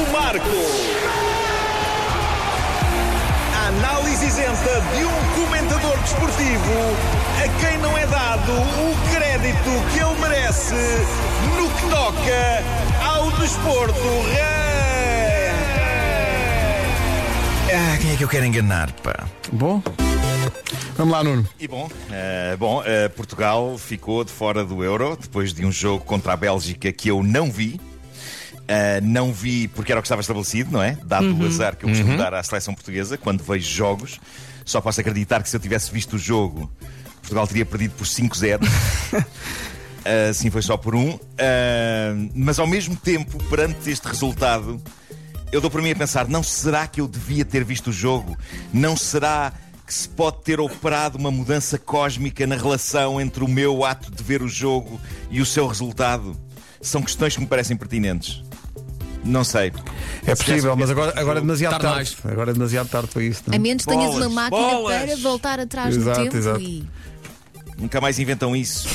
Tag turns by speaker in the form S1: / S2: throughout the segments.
S1: do Marco. A análise isenta de um comentador desportivo a quem não é dado o crédito que ele merece no que toca ao desporto.
S2: Quem é que eu quero enganar, pá?
S3: Bom, vamos lá, Nuno.
S2: E Portugal ficou de fora do Euro depois de um jogo contra a Bélgica que eu não vi. Não vi porque era o que estava estabelecido, não é? Dado o azar que eu costumo dar à seleção portuguesa quando vejo jogos. Só posso acreditar que se eu tivesse visto o jogo, Portugal teria perdido por 5-0. Assim foi só por 1. Mas ao mesmo tempo, perante este resultado, eu dou para mim a pensar, não será que eu devia ter visto o jogo? Não será que se pode ter operado uma mudança cósmica na relação entre o meu ato de ver o jogo e o seu resultado? São questões que me parecem pertinentes. Não sei.
S3: É possível, mas agora é demasiado tarde. Agora é demasiado tarde para isso. Não?
S4: A menos que tenhas uma máquina para voltar atrás no tempo.
S3: Exato.
S4: E...
S2: Nunca mais inventam isso.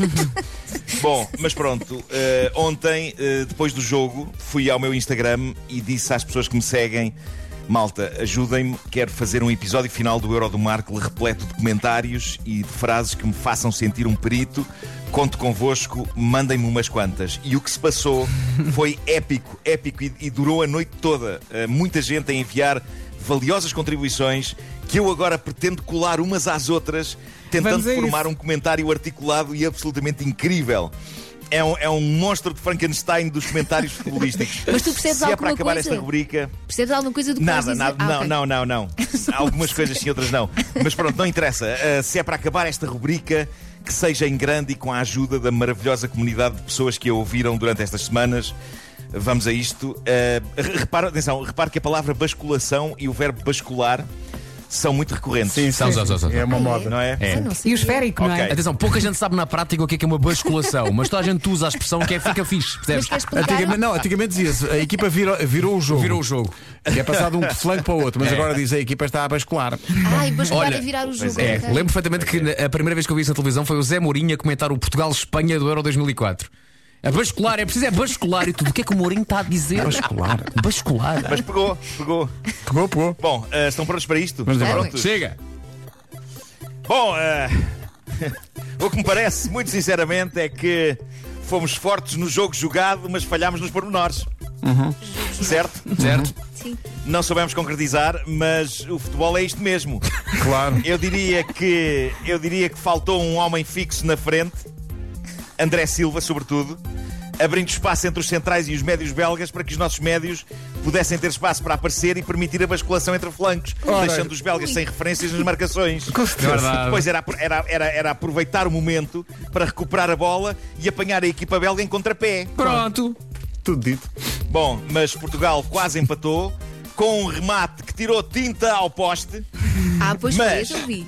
S2: Bom, mas pronto. Ontem, depois do jogo, fui ao meu Instagram e disse às pessoas que me seguem: malta, ajudem-me, quero fazer um episódio final do Euro do Marco repleto de comentários e de frases que me façam sentir um perito. Conto convosco, mandem-me umas quantas. E o que se passou foi épico e durou a noite toda. Muita gente a enviar valiosas contribuições que eu agora pretendo colar umas às outras, tentando formar um comentário articulado e absolutamente incrível. É um monstro de Frankenstein dos comentários futebolísticos.
S4: Mas tu percebes
S2: se
S4: alguma
S2: é para acabar
S4: coisa?
S2: esta rubrica...
S4: Percebes alguma coisa do que
S2: Nada.
S4: Okay.
S2: Não. Algumas coisas sim, outras não. Mas pronto, não interessa. Se é para acabar esta rubrica, que seja em grande e com a ajuda da maravilhosa comunidade de pessoas que a ouviram durante estas semanas. Vamos a isto. Repare que a palavra basculação e o verbo bascular são muito recorrentes.
S3: Sim. É uma moda.
S2: Não é?
S4: Não
S5: E o esférico, não é?
S2: Ok.
S5: Atenção, pouca gente sabe na prática o que é uma basculação, mas toda a gente usa a expressão que fica fixe, percebes?
S4: Mas queres explicar?
S3: Antigamente dizia-se, a equipa virou o jogo.
S5: Virou o jogo.
S3: E é passado um flanco para o outro, mas agora diz a equipa está a bascular.
S4: Ai, bascular
S5: Olha,
S4: é virar o jogo.
S5: É,
S4: ok.
S5: lembro perfeitamente que a primeira vez que eu vi isso na televisão foi o Zé Mourinho a comentar o Portugal-Espanha do Euro 2004. A bascular, é preciso bascular e tudo. O que é que o Mourinho está a dizer? Bascular.
S2: Mas pegou.
S3: Pegou.
S2: Bom, estão prontos para isto?
S3: Vamos
S2: Estão
S3: embora.
S2: prontos?
S5: Chega!
S2: Bom, o que me parece, muito sinceramente, é que fomos fortes no jogo jogado, mas falhámos nos pormenores. Certo?
S4: Sim.
S2: Não soubemos concretizar, mas o futebol é isto mesmo.
S3: Claro.
S2: Eu diria que faltou um homem fixo na frente, André Silva, sobretudo, abrindo espaço entre os centrais e os médios belgas para que os nossos médios pudessem ter espaço para aparecer e permitir a basculação entre flancos, deixando os belgas sem referências nas marcações. Depois era aproveitar o momento para recuperar a bola e apanhar a equipa belga em contrapé.
S5: Pronto!
S3: Tudo dito.
S2: Bom, mas Portugal quase empatou com um remate que tirou tinta ao poste.
S4: Pois
S2: Mas-
S4: foi, eu vi.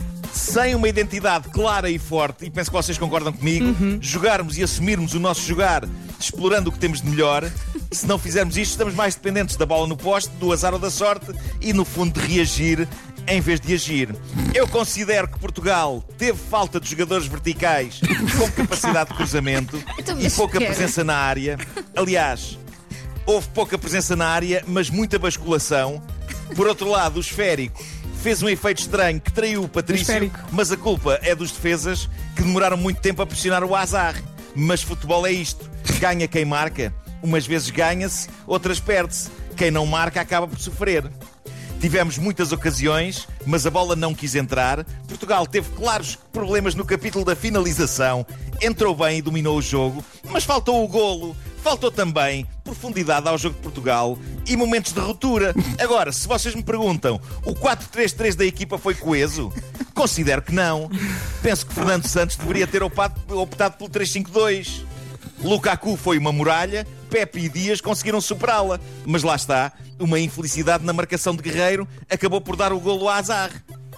S2: Sem uma identidade clara e forte, e penso que vocês concordam comigo, jogarmos e assumirmos o nosso jogar, explorando o que temos de melhor. Se não fizermos isto, estamos mais dependentes da bola no poste, do azar ou da sorte e, no fundo, de reagir em vez de agir. Eu considero que Portugal teve falta de jogadores verticais com capacidade de cruzamento
S4: Então,
S2: e
S4: mas
S2: pouca
S4: que é?
S2: presença na área. Aliás, houve pouca presença na área, mas muita basculação. Por outro lado, o esférico fez um efeito estranho que traiu o Patrício, mas a culpa é dos defesas que demoraram muito tempo a pressionar o azar. Mas futebol é isto. Ganha quem marca. Umas vezes ganha-se, outras perde-se. Quem não marca acaba por sofrer. Tivemos muitas ocasiões, mas a bola não quis entrar. Portugal teve claros problemas no capítulo da finalização. Entrou bem e dominou o jogo, mas faltou o golo. Faltou também profundidade ao jogo de Portugal e momentos de ruptura. Agora, se vocês me perguntam, o 4-3-3 da equipa foi coeso? Considero que não. Penso que Fernando Santos deveria ter optado pelo 3-5-2. Lukaku foi uma muralha, Pepe e Dias conseguiram superá-la. Mas lá está, uma infelicidade na marcação de Guerreiro acabou por dar o golo a azar.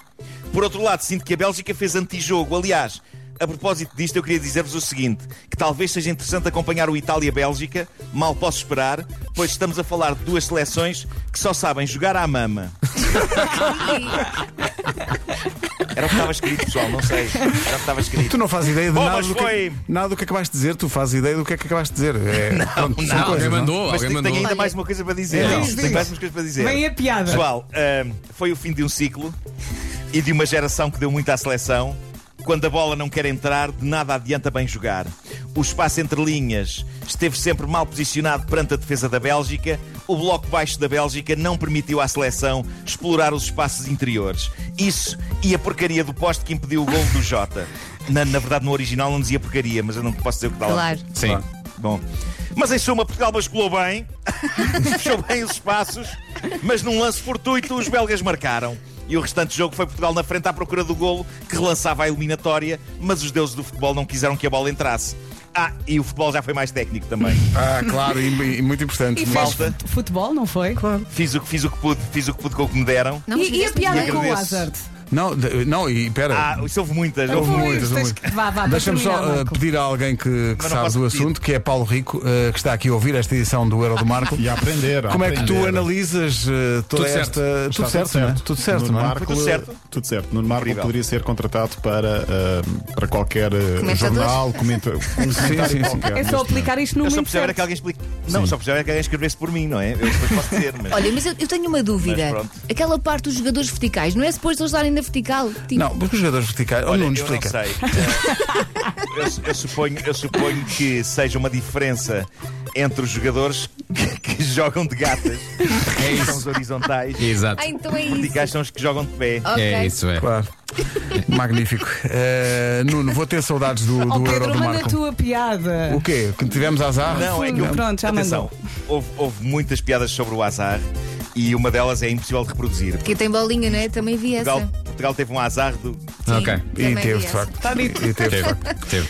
S2: Por outro lado, sinto que a Bélgica fez antijogo. Aliás, a propósito disto, eu queria dizer-vos o seguinte: que talvez seja interessante acompanhar o Itália-Bélgica. Mal posso esperar, pois estamos a falar de duas seleções que só sabem jogar à mama. Era o que estava escrito, pessoal, não sei. Era o que estava escrito.
S3: Tu não fazes ideia de
S2: Bom,
S3: nada,
S2: mas
S3: nada do que acabaste de dizer. Tu fazes ideia do que é que acabaste de dizer.
S5: Alguém mandou.
S2: Mas tenho ainda
S4: Olha,
S2: mais uma coisa para dizer. Tenho mais umas coisas para dizer.
S6: Vem a piada.
S2: Pessoal, foi o fim de um ciclo e de uma geração que deu muito à seleção. Quando a bola não quer entrar, de nada adianta bem jogar. O espaço entre linhas esteve sempre mal posicionado perante a defesa da Bélgica. O bloco baixo da Bélgica não permitiu à seleção explorar os espaços interiores. Isso e a porcaria do poste que impediu o golo do Jota. Na verdade, no original não dizia porcaria, mas eu não posso dizer o que está lá.
S4: Claro.
S5: Sim.
S2: Bom, mas em suma, Portugal basculou bem, fechou bem os espaços, mas num lance fortuito os belgas marcaram. E o restante jogo foi Portugal na frente à procura do golo que relançava a eliminatória, mas os deuses do futebol não quiseram que a bola entrasse. E o futebol já foi mais técnico também.
S3: Claro, e muito importante.
S6: E fez futebol, não foi? Claro.
S2: Fiz o que pude com o que me deram.
S4: Não,
S6: E a piada
S2: E
S6: com o
S2: agradeço.
S6: Hazard?
S3: Não, e pera.
S2: Isso houve muitas.
S3: Houve
S2: Houve
S3: muitas. Deixa-me só pedir a alguém que
S2: não
S3: sabe
S2: posso
S3: do
S2: pedir.
S3: assunto, que é Paulo Rico, que está aqui a ouvir esta edição do Euro do Marco.
S7: E a aprender.
S3: Como é que tu analisas toda
S5: Tudo certo.
S3: esta. Tudo certo, não é? Tudo certo,
S7: Nuno
S3: não é?
S7: Marco,
S2: Foi tudo certo?
S7: Tudo certo. Nuno Marco
S2: Incrível.
S7: poderia ser contratado para qualquer
S4: Comentador?
S7: jornal, comentário
S3: sim.
S7: qualquer.
S6: É só aplicar isto no
S2: Eu só
S6: momento
S2: precisava era
S6: certo.
S2: que alguém explique. Não, só precisava era que alguém escrevesse por mim, não é? Eu depois posso dizer, mas.
S4: Olha, mas eu tenho uma dúvida.
S2: Mas pronto.
S4: Aquela parte dos jogadores verticais, não é suposto eles darem na vertical? Tipo,
S3: Não, porque os jogadores verticais.
S2: Olha,
S3: Nuno,
S2: eu
S3: explica.
S2: não sei. Eu suponho que seja uma diferença entre os jogadores que jogam de gatas. São os horizontais.
S5: Exato.
S4: então é isso.
S2: Verticais são os que jogam de pé.
S4: Ok.
S5: É isso, é.
S3: Claro. Magnífico. Nuno, vou ter saudades do Euro
S6: Pedro,
S3: do
S6: manda a
S3: Marco.
S6: tua piada.
S3: O quê? Que tivemos azar?
S2: Não, é que
S6: Pronto, já
S2: atenção, houve muitas piadas sobre o azar e uma delas é impossível de reproduzir.
S4: Porque tem bolinha, não é? Também vi essa.
S2: Portugal teve um azar do.
S4: Sim,
S5: Ok.
S3: E
S4: também
S3: teve,
S4: vi
S3: de
S4: essa.
S3: facto.
S6: Está dito.
S3: E teve, de facto.
S5: Teve.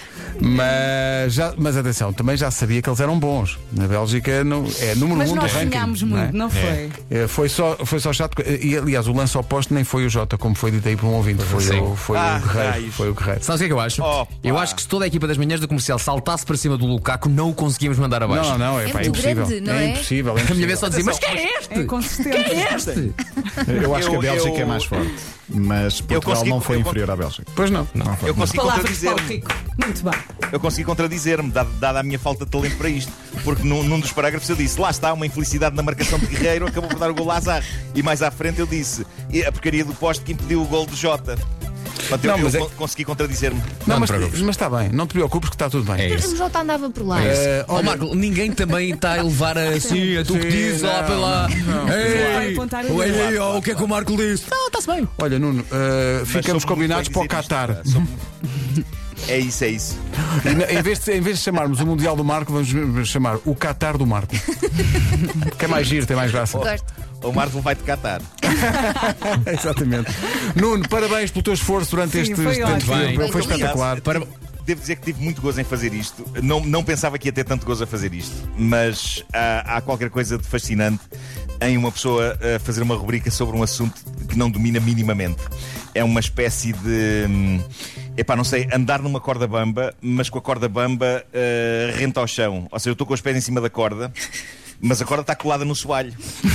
S3: Mas atenção, também já sabia que eles eram bons. Na Bélgica é número
S6: Mas
S3: 1 do
S6: nós
S3: ranking.
S6: sonhámos
S3: não é?
S6: muito, não foi?
S3: Foi só chato. E aliás, o lance oposto nem foi o Jota, como foi dito aí por um ouvinte. Foi
S5: Sim.
S3: o Guerreiro.
S2: raios.
S3: Foi o Guerreiro.
S5: Sabes o que é que eu acho?
S2: Opa.
S5: Eu acho que se toda a equipa das manhãs do comercial saltasse para cima do Lukaku, não o conseguíamos mandar abaixo.
S3: Não,
S4: É
S3: pá,
S4: muito
S3: impossível.
S4: grande, não é?
S3: Impossível.
S5: A minha vez
S3: impossível.
S5: só dizia, mas quem é este?
S6: É inconsistente.
S5: Quem é este?
S7: Eu acho que a
S2: Eu-
S7: Bélgica
S2: eu-
S7: é mais forte. Mas Portugal
S2: consegui-
S7: não foi
S2: eu-
S7: inferior à Bélgica.
S3: Pois não.
S2: Eu consegui
S6: Palavras de Paulo
S2: contradizer-me.
S6: Rico. Muito bem.
S2: Eu consegui contradizer-me, dada a minha falta de talento para isto. Porque num dos parágrafos eu disse: lá está, uma infelicidade na marcação de Guerreiro, acabou por dar o gol a azar. E mais à frente eu disse: e a porcaria do poste que impediu o gol do Jota. Portanto,
S3: Não,
S2: eu
S3: mas é-
S2: consegui contradizer-me.
S3: Não, mas
S5: te preocupes.
S3: está bem. Não te preocupes que está tudo bem.
S5: É isso.
S4: O Jota andava por lá.
S5: Ó Marco, ninguém também está a levar assim, a tu que
S3: Sim,
S5: dizes lá
S3: não,
S5: pela.
S6: Vai
S5: Ei,
S6: apontar a
S5: olha
S6: dedo.
S5: aí, ó, o que é que o Marco disse? Não, está-se bem.
S3: Olha, Nuno,
S2: Mas
S3: ficamos
S2: sou
S3: combinados
S2: muito
S3: para o
S2: bem dizer
S3: Qatar.
S2: isto. É isso.
S3: Em vez de chamarmos o Mundial do Marco, vamos chamar o Qatar do Marco. Que é mais giro, tem mais graça.
S4: Gosto.
S2: O Marco vai-te catar.
S3: Exatamente. Nuno, parabéns pelo teu esforço durante
S6: Sim,
S3: este
S6: foi
S3: tempo.
S6: ótimo.
S3: Foi
S4: Foi
S3: espetacular.
S2: Devo dizer que tive muito gozo em fazer isto. Não pensava que ia ter tanto gozo a fazer isto, mas há qualquer coisa de fascinante em uma pessoa fazer uma rubrica sobre um assunto que não domina minimamente. É uma espécie de. Não sei, andar numa corda bamba, mas com a corda bamba rente ao chão. Ou seja, eu estou com os pés em cima da corda, mas a corda está colada no soalho.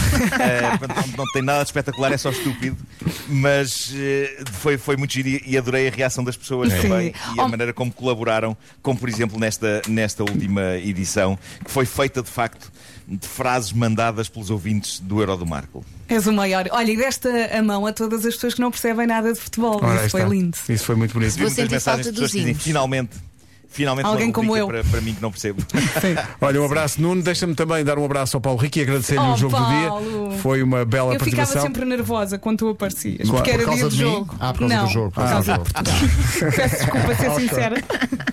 S2: Não tem nada de espetacular, é só estúpido. Mas foi muito giro e adorei a reação das pessoas também e a maneira como colaboraram, como por exemplo nesta última edição, que foi feita de facto de frases mandadas pelos ouvintes do Euro do Marco.
S6: És o maior. Olha, e desta a mão a todas as pessoas que não percebem nada de futebol.
S3: Ora,
S6: Isso foi
S3: está.
S6: lindo.
S3: Isso foi muito bonito.
S4: Vou
S2: Muitas
S4: sentir
S2: mensagens
S4: falta
S2: de pessoas
S4: dos
S2: que dizem
S4: hinos.
S2: finalmente
S6: Alguém
S2: uma
S6: como
S2: rubrica
S6: eu.
S2: para mim que não percebo.
S3: Olha, um abraço, Nuno. Deixa-me também dar um abraço ao Paulo Rico e agradecer-lhe o jogo do
S6: Paulo.
S3: dia. Foi uma bela
S6: Eu ficava
S3: participação.
S6: sempre nervosa quando tu aparecias.
S3: Claro.
S6: Porque era
S7: Por causa
S6: dia de
S7: de mim?
S6: jogo.
S7: Por causa
S6: não,
S7: do jogo.
S6: Por causa de Portugal. Peço desculpa ser sincera.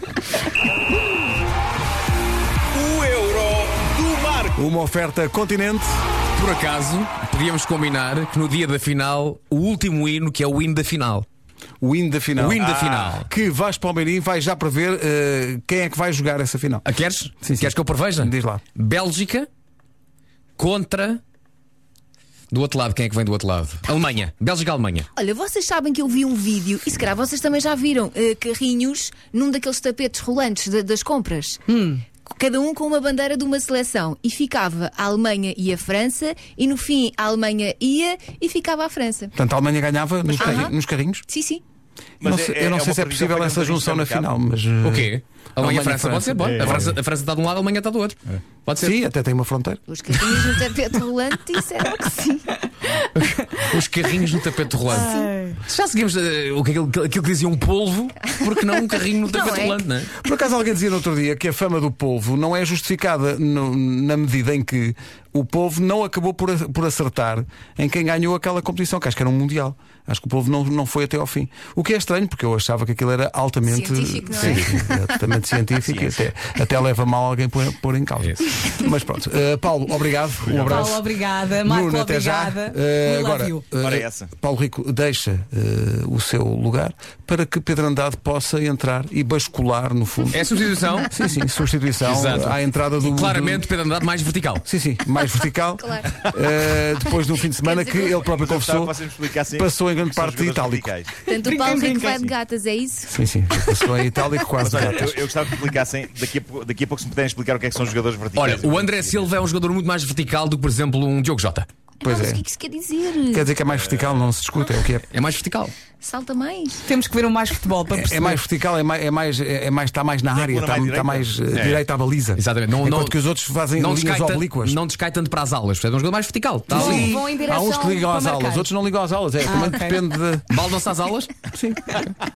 S1: O Euro do Marco.
S3: Uma oferta Continente.
S5: Por acaso, podíamos combinar que no dia da final, o último hino, que é o hino da final.
S3: O hino da final.
S5: O hino da final.
S3: Que Vasco Palmeirim vai já prever quem é que vai jogar essa final.
S5: Queres?
S3: Sim.
S5: Queres que eu preveja?
S3: Diz lá.
S5: Bélgica contra. Do outro lado, quem é que vem do outro lado? Alemanha. Bélgica-Alemanha.
S4: Olha, vocês sabem que eu vi um vídeo, e se calhar vocês também já viram, carrinhos num daqueles tapetes rolantes das compras. Cada um com uma bandeira de uma seleção. E ficava a Alemanha e a França, e no fim a Alemanha ia e ficava a França.
S3: Portanto, a Alemanha ganhava nos carrinhos.
S4: Sim, sim.
S3: Eu não sei se é possível essa junção na final, mas.
S5: O quê? Alemanha-França pode ser, pode.
S7: É.
S5: A França está de um lado, a Alemanha está do outro. Pode ser.
S3: Sim, até tem uma fronteira.
S4: Os carrinhos no tapete rolante disseram que sim.
S5: Os carrinhos no tapete rolante. Já seguimos aquilo que dizia um polvo, porque não um carrinho no tapete rolante, não é?
S3: Por acaso alguém dizia no outro dia que a fama do polvo não é justificada na medida em que o polvo não acabou por acertar em quem ganhou aquela competição, que acho que era um mundial. Acho que o polvo não foi até ao fim. O que é estranho, porque eu achava que aquilo era altamente
S4: científico, não é?
S3: altamente científico e até leva mal alguém pôr em causa. Mas pronto, Paulo, obrigado. Um abraço.
S6: Paulo, obrigada. Marco,
S3: Nuno, até
S6: obrigada.
S3: já. Agora,
S2: Ora é essa.
S3: Paulo Rico deixa o seu lugar para que Pedro Andrade possa entrar e bascular no fundo.
S5: É substituição?
S3: Sim, substituição.
S5: Exato.
S3: À entrada do.
S5: Claramente, Pedro Andrade mais vertical.
S3: Sim, mais vertical.
S4: Claro.
S3: Depois de um fim de semana que ele próprio confessou, passou em grande parte de itálico.
S4: Portanto, o Paulo Rico vai de gatas, é isso?
S3: Sim, passou em itálico quase de
S2: Olha,
S3: gatas.
S2: eu gostava que explicassem, daqui a pouco se me puderem explicar o que é que são os jogadores verticais.
S5: Olha, o André Silva é um jogador muito mais vertical do que, por exemplo, um Diogo Jota.
S3: Pois
S4: Mas
S3: é.
S4: o que é que isso quer dizer?
S3: Quer dizer que é mais vertical, não se discute, é o que é.
S5: É mais vertical.
S4: Salta mais.
S6: Temos que ver um mais futebol para perceber.
S3: É mais vertical, está mais na área, está mais direito à baliza.
S5: Exatamente.
S3: Enquanto que os outros fazem linhas oblíquas.
S5: Não descai tanto para as aulas. Portanto, é um jogador mais vertical. Está ali.
S6: Vão em
S3: Há
S6: direção
S3: uns que ligam
S6: para
S3: às aulas,
S6: marcar.
S3: outros não ligam às aulas. Também
S6: ok.
S3: depende de.
S5: Baldam-se às aulas?
S3: Sim.